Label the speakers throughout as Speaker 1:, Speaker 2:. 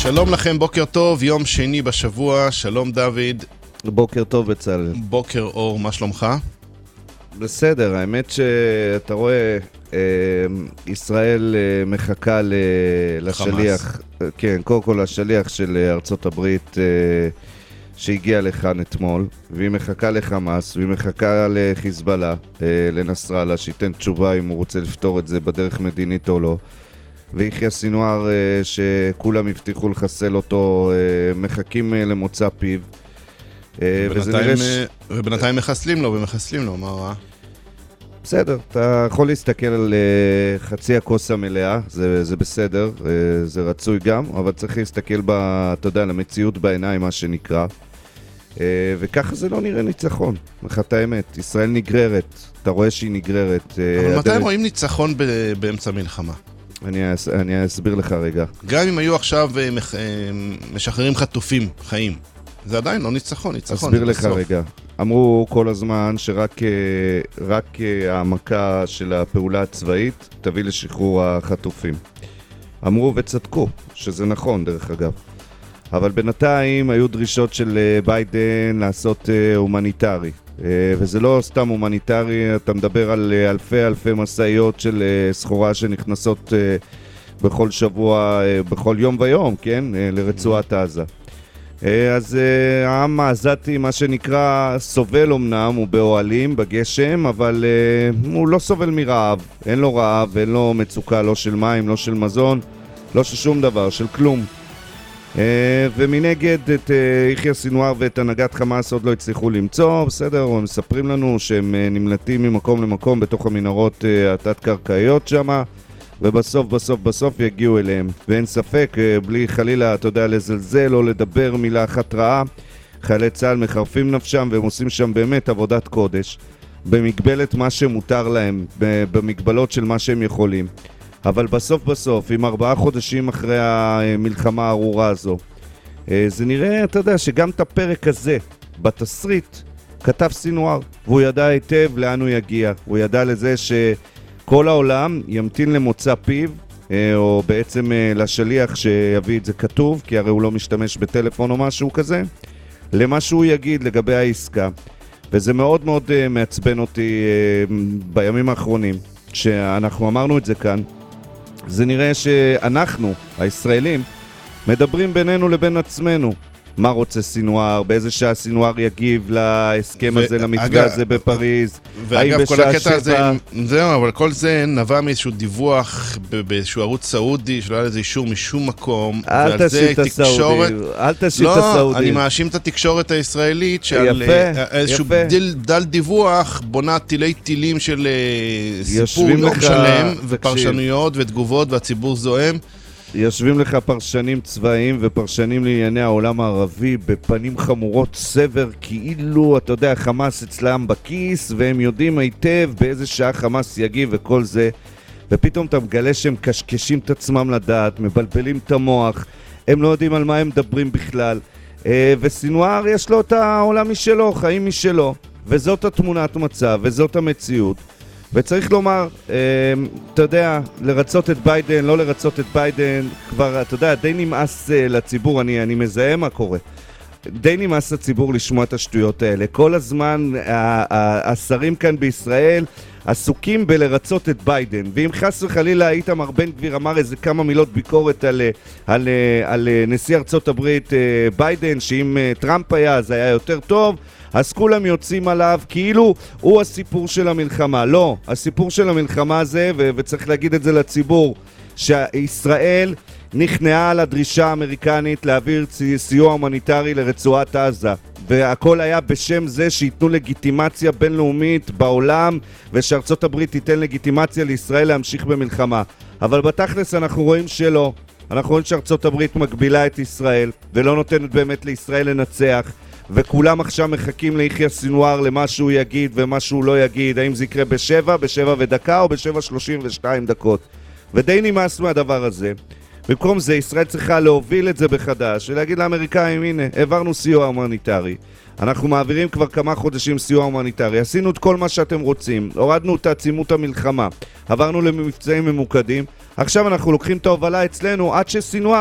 Speaker 1: שלום לכם, בוקר טוב, יום שני בשבוע, שלום דוד.
Speaker 2: בוקר טוב בצלאל.
Speaker 1: בוקר אור, מה שלומך?
Speaker 2: בסדר, האמת שאתה רואה, ישראל מחכה לשליח, כן, קודם כל השליח של ארצות הברית שהגיע לכאן אתמול, והיא מחכה לחמאס, והיא מחכה לחיזבאללה, לנסראללה, שייתן תשובה אם הוא רוצה לפתור את זה בדרך מדינית או לא. ויחיא סינואר שכולם הבטיחו לחסל אותו, מחכים למוצא פיו.
Speaker 1: ובינתיים מחסלים לו, מה רע?
Speaker 2: בסדר, אתה יכול להסתכל על חצי הכוס המלאה, זה בסדר, זה רצוי גם, אבל צריך להסתכל אתה יודע, למציאות בעיניים, מה שנקרא. וככה זה לא נראה ניצחון, מחת האמת, ישראל נגררת, אתה רואה שהיא נגררת.
Speaker 1: אבל מתי רואים ניצחון באמצע מלחמה?
Speaker 2: אני אסביר לך רגע.
Speaker 1: גם אם היו עכשיו משחררים חטופים חיים, זה עדיין לא ניצחון.
Speaker 2: אסביר לך רגע. אמרו כל הזמן שרק העמקה של הפעולה הצבאית תביא לשחרור החטופים. אמרו וצדקו, שזה נכון דרך אגב. אבל בינתיים היו דרישות של ביידן לעשות הומניטרי. וזה לא סתם הומניטרי, אתה מדבר על אלפי משאיות של סחורה שנכנסות בכל שבוע, בכל יום ויום, כן? לרצועת עזה. אז העם העזתי, מה שנקרא, סובל אמנם, הוא באוהלים, בגשם, אבל הוא לא סובל מרעב. אין לו רעב, אין לו מצוקה, לא של מים, לא של מזון, לא של שום דבר, של כלום. ומנגד את יחיא סינואר ואת הנהגת חמאס עוד לא הצליחו למצוא, בסדר, הם מספרים לנו שהם נמלטים ממקום למקום בתוך המנהרות התת-קרקעיות שם, ובסוף יגיעו אליהם. ואין ספק, בלי חלילה, אתה יודע, לזלזל או לדבר מילה אחת רעה, חיילי צה"ל מחרפים נפשם והם עושים שם באמת עבודת קודש, במגבלת מה שמותר להם, במגבלות של מה שהם יכולים. אבל בסוף, עם 4 חודשים אחרי המלחמה הארורה הזו, זה נראה, אתה יודע, שגם את הפרק הזה, בתסריט, כתב סינואר, והוא ידע היטב לאן הוא יגיע. הוא ידע לזה שכל העולם ימתין למוצא פיו, או בעצם לשליח שיביא את זה כתוב, כי הרי הוא לא משתמש בטלפון או משהו כזה, למה שהוא יגיד לגבי העסקה. וזה מאוד מאוד מעצבן אותי בימים האחרונים, שאנחנו אמרנו את זה כאן, זה נראה שאנחנו, הישראלים, מדברים בינינו לבין עצמנו. מה רוצה סינואר, באיזה שעה סינואר יגיב להסכם הזה, למתווה הזה בפריז.
Speaker 1: ואגב, כל הקטע הזה, זהו, אבל כל זה נבע מאיזשהו דיווח באיזשהו ערוץ סעודי, שלא היה לזה אישור משום מקום.
Speaker 2: אל תשית הסעודי, אל תשית הסעודי.
Speaker 1: לא, אני מאשים את התקשורת הישראלית, שעל איזשהו דל דיווח, בונה טילים של סיפור יום שלם, ופרשנויות ותגובות, והציבור זוהם.
Speaker 2: יושבים לך פרשנים צבאיים ופרשנים לענייני העולם הערבי בפנים חמורות סבר, כאילו, אתה יודע, חמאס אצלם בכיס, והם יודעים היטב באיזה שעה חמאס יגיב וכל זה, ופתאום אתה מגלה שהם קשקשים את עצמם לדעת, מבלבלים את המוח, הם לא יודעים על מה הם מדברים בכלל, וסינואר יש לו את העולם משלו, חיים משלו, וזאת התמונת מצב, וזאת המציאות. וצריך לומר, אתה יודע, לרצות את ביידן, לא לרצות את ביידן, כבר, אתה יודע, די נמאס לציבור, אני מזהה מה קורה. די נמאס לציבור לשמוע את השטויות האלה. כל הזמן השרים כאן בישראל עסוקים בלרצות את ביידן. ואם חס וחלילה איתמר בן גביר אמר איזה כמה מילות ביקורת על נשיא ארצות הברית ביידן, שאם טראמפ היה אז היה יותר טוב, אז כולם יוצאים עליו כאילו הוא הסיפור של המלחמה. לא, הסיפור של המלחמה זה, וצריך להגיד את זה לציבור, שישראל נכנעה על הדרישה האמריקנית להעביר סיוע הומניטרי לרצועת עזה, והכל היה בשם זה שיתנו לגיטימציה בינלאומית בעולם, ושארצות הברית תיתן לגיטימציה לישראל להמשיך במלחמה. אבל בתכלס אנחנו רואים שלא, אנחנו רואים שארצות הברית מגבילה את ישראל ולא נותנת באמת לישראל לנצח, וכולם עכשיו מחכים ליחיא סינואר למה שהוא יגיד ומה שהוא לא יגיד, האם זה יקרה בשבע ודקה או ב7:32 דקות. ודי נמאס מהדבר הזה. במקום זה ישראל צריכה להוביל את זה בחדש ולהגיד לאמריקאים, הנה, העברנו סיוע הומניטרי, אנחנו מעבירים כבר כמה חודשים סיוע הומניטרי, עשינו את כל מה שאתם רוצים, הורדנו את עצימות המלחמה, עברנו למבצעים ממוקדים, עכשיו אנחנו לוקחים את ההובלה אצלנו עד שסינואר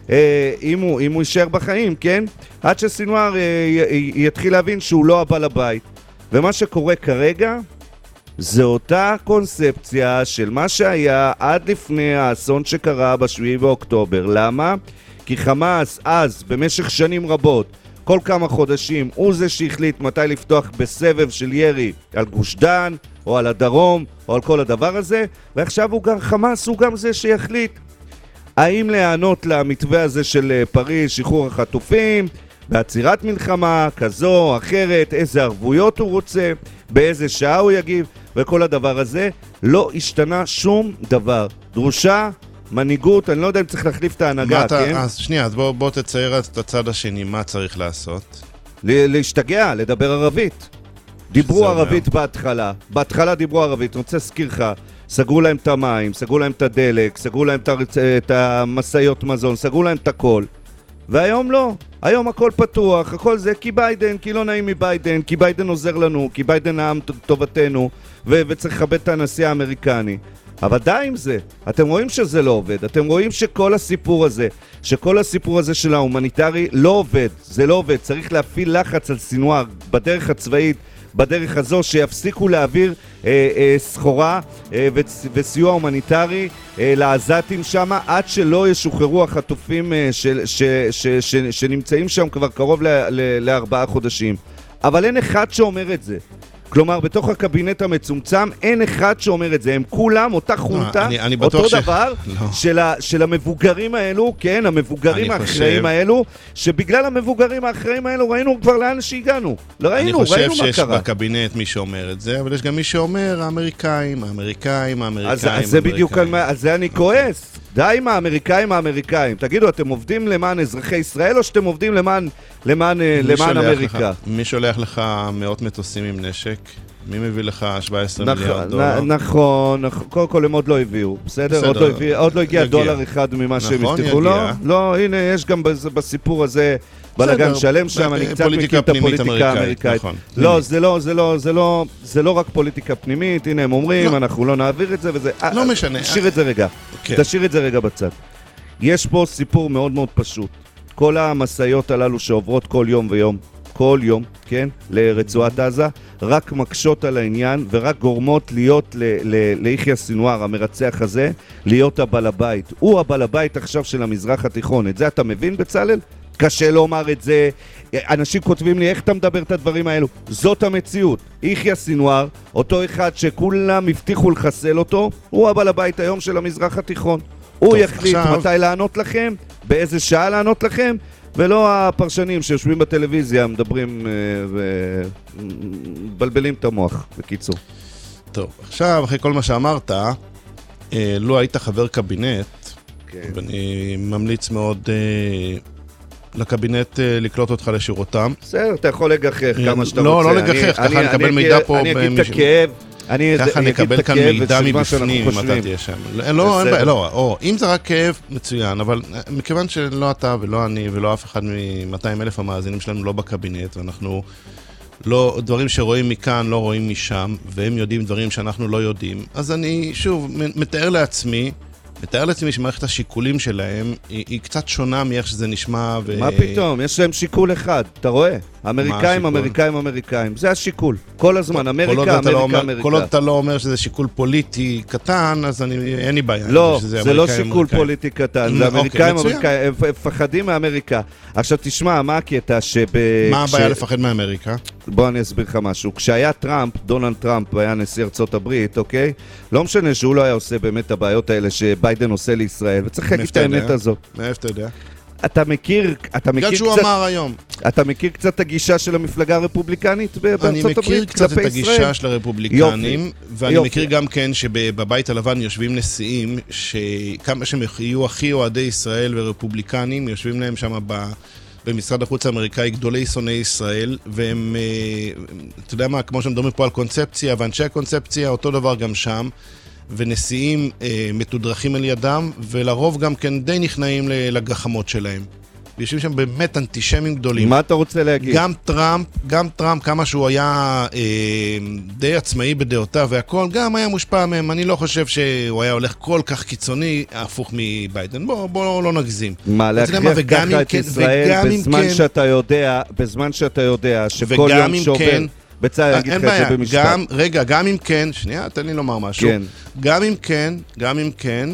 Speaker 2: אם הוא יישאר בחיים, כן? עד שסינואר יתחיל להבין שהוא לא הבעל הבית. ומה שקורה כרגע זה אותה קונספציה של מה שהיה עד לפני האסון שקרה ב7 באוקטובר. למה? כי חמאס אז, במשך שנים רבות, כל כמה חודשים, הוא זה שהחליט מתי לפתוח בסבב של ירי על גוש דן, או על הדרום, או על כל הדבר הזה, ועכשיו חמאס הוא גם זה שיחליט האם להיענות למתווה הזה של פריז, שחרור החטופים, בעצירת מלחמה כזו או אחרת, איזה ערבויות הוא רוצה, באיזה שעה הוא יגיב, וכל הדבר הזה לא השתנה שום דבר. דרושה מנהיגות, אני לא יודע אם צריך להחליף את ההנהגה, כן?
Speaker 1: אז שנייה, אז בוא תצייר את הצד השני, מה צריך לעשות?
Speaker 2: להשתגע, לדבר ערבית. דיברו ערבית בהתחלה דיברו ערבית, אני רוצה להזכיר לך, סגרו להם את המים, סגרו להם את הדלק, סגרו להם את המסעיות מזון, סגרו להם את הכל. והיום לא, היום הכל פתוח, הכל זה כי ביידן, כי לא נעים מביידן, כי ביידן עוזר לנו, כי ביידן העם טובתנו, וצריך לכבד את הנשיא האמריקני. אבל די עם זה, אתם רואים שזה לא עובד, אתם רואים שכל הסיפור הזה של ההומניטרי לא עובד, זה לא עובד, צריך להפעיל לחץ על סינואר בדרך הצבאית, בדרך הזו שיפסיקו להעביר סחורה וסיוע הומניטרי לעזתים שם עד שלא ישוחררו החטופים שנמצאים שם כבר קרוב ל4 חודשים. אבל אין אחד שאומר את זה. כלומר, בתוך הקבינט המצומצם אין אחד שאומר את זה. הם כולם אותה חונטה, אותו דבר של המבוגרים האלו, כן, המבוגרים האחראים האלו, שבגלל המבוגרים האחראים האלו ראינו כבר לאן שהגענו.
Speaker 1: אני חושב שיש בקבינט מי שאומר את זה, אבל יש גם מי שאומר האמריקאים.
Speaker 2: אז זה בדיוק, על זה אני כועס. די עם האמריקאים. תגידו, אתם עובדים למען אזרחי ישראל או שאתם עובדים למען אמריקה?
Speaker 1: מי שולח לך מאות מטוסים עם נשק? מי מביא לך 17 מיליארד דולר?
Speaker 2: נכון, קודם כל הם עוד לא הביאו, בסדר? עוד לא הגיע דולר אחד ממה שהם הבטיחו. לא, הנה, יש גם בסיפור הזה בלגן שלם שם, אני קצת מכיר את הפוליטיקה האמריקאית. לא, זה לא רק פוליטיקה פנימית, הנה הם אומרים, אנחנו לא נעביר את זה וזה.
Speaker 1: לא משנה.
Speaker 2: תשאיר את זה רגע בצד. יש פה סיפור מאוד מאוד פשוט. כל המשאיות הללו שעוברות כל יום, כן, לרצועת עזה, רק מקשות על העניין ורק גורמות להיות ליחיא סינואר, המרצח הזה, להיות הבעל הבית. הוא הבעל הבית עכשיו של המזרח התיכון. את זה אתה מבין, בצלאל? קשה לומר את זה. אנשים כותבים לי, איך אתה מדבר את הדברים האלו? זאת המציאות. יחיא סינואר, אותו אחד שכולם הבטיחו לחסל אותו, הוא הבעל הבית היום של המזרח התיכון. הוא יחליט מתי לענות לכם, באיזה שעה לענות לכם, ולא הפרשנים שיושבים בטלוויזיה מדברים ובלבלים את המוח, בקיצור.
Speaker 1: טוב, עכשיו, אחרי כל מה שאמרת, לא היית חבר קבינט, ואני ממליץ מאוד לקבינט לקלוט אותך לשירותם.
Speaker 2: בסדר, אתה יכול לגחך כמה שאתה רוצה.
Speaker 1: לא לגחך, ככה נקבל מידע פה.
Speaker 2: אני אגיד את הכאב.
Speaker 1: ככה נקבל כאן מידע מבפנים אם אתה תהיה שם. לא, אם זה רק כאב, מצוין, אבל מכיוון שלא אתה ולא אני ולא אף אחד מ-200,000 המאזינים שלנו לא בקבינט, ואנחנו לא, דברים שרואים מכאן לא רואים משם, והם יודעים דברים שאנחנו לא יודעים, אז אני שוב מתאר לעצמי שמערכת השיקולים שלהם היא קצת שונה מאיך שזה נשמע.
Speaker 2: מה פתאום? יש להם שיקול אחד, אתה רואה? אמריקאים. זה השיקול. כל הזמן, אמריקה.
Speaker 1: כל עוד אתה לא אומר שזה שיקול פוליטי קטן, אז אין לי בעיה.
Speaker 2: לא, זה לא שיקול פוליטי קטן. זה אמריקאים, הם מפחדים מאמריקה. עכשיו תשמע, מה הקטע
Speaker 1: מה הבעיה לפחד מאמריקה?
Speaker 2: בוא אני אסביר לך משהו. כשהיה דונלד טראמפ היה נשיא ארצות הברית, אוקיי? לא משנה שהוא לא היה עושה באמת הבעיות האלה שביידן עושה לישראל, וצריך להגיד את האמת הזאת.
Speaker 1: מאיפה אתה יודע?
Speaker 2: אתה מכיר
Speaker 1: שהוא אמר היום.
Speaker 2: אתה מכיר קצת את הגישה של המפלגה הרפובליקנית בארצות הברית כלפי ישראל?
Speaker 1: אני מכיר קצת את הגישה של הרפובליקנים, ואני מכיר גם כן שבבית הלבן יושבים נשיאים, שכמה שהם יהיו הכי אוהדי ישראל ורפובליקנים, יושבים להם שם במשרד החוץ האמריקאי גדולי שונאי ישראל, והם, אתה יודע מה, כמו שמדברים פה על קונספציה, ואנשי הקונספציה, אותו דבר גם שם, ונשיאים מתודרכים על ידם, ולרוב גם כן די נכנעים לגחמות שלהם. ויושבים שם באמת אנטישמים גדולים.
Speaker 2: מה אתה רוצה להגיד?
Speaker 1: גם טראמפ, כמה שהוא היה די עצמאי בדעותיו והכל, גם היה מושפע מהם. אני לא חושב שהוא היה הולך כל כך קיצוני, הפוך מביידן. בוא לא נגזים.
Speaker 2: מה, להכריח ככה את ישראל בזמן שאתה יודע שכל יום שעובר... בצער, אני אגיד לך את זה במשפט.
Speaker 1: גם אם כן, שנייה, תן לי לומר משהו.
Speaker 2: כן.
Speaker 1: גם אם כן,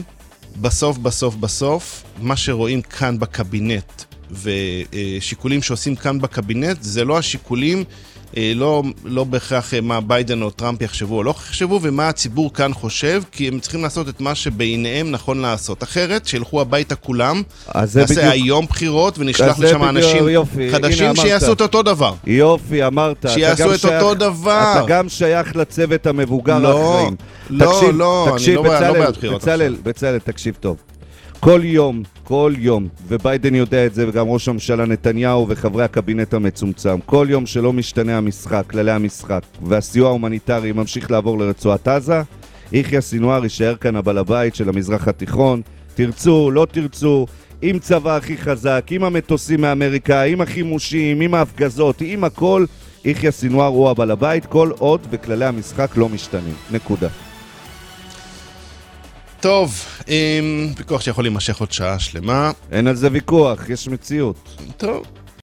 Speaker 1: בסוף, מה שרואים כאן בקבינט, ושיקולים שעושים כאן בקבינט, זה לא השיקולים, לא בהכרח מה ביידן או טראמפ יחשבו או לא יחשבו, ומה הציבור כאן חושב, כי הם צריכים לעשות את מה שבעיניהם נכון לעשות. אחרת, שילכו הביתה כולם, נעשה היום בחירות, ונשלח לשם אנשים חדשים שיעשו את אותו דבר.
Speaker 2: יופי, אמרת.
Speaker 1: שיעשו את אותו דבר.
Speaker 2: אתה גם שייך לצוות המבוגר האחרים.
Speaker 1: לא, אני לא בעד בחירות.
Speaker 2: בצלאל, תקשיב טוב. כל יום, וביידן יודע את זה, וגם ראש הממשלה נתניהו וחברי הקבינט המצומצם, כל יום שלא משתנה המשחק, כללי המשחק, והסיוע ההומניטרי ממשיך לעבור לרצועת עזה, יחיא סינואר יישאר כאן הבעל הבית של המזרח התיכון, תרצו, לא תרצו, עם צבא הכי חזק, עם המטוסים מאמריקה, עם החימושים, עם ההפגזות, עם הכל, יחיא סינואר הוא הבעל הבית, כל עוד וכללי המשחק לא משתנים. נקודה.
Speaker 1: טוב, ויכוח שיכול להימשך עוד שעה שלמה.
Speaker 2: אין על זה ויכוח, יש מציאות.
Speaker 1: טוב.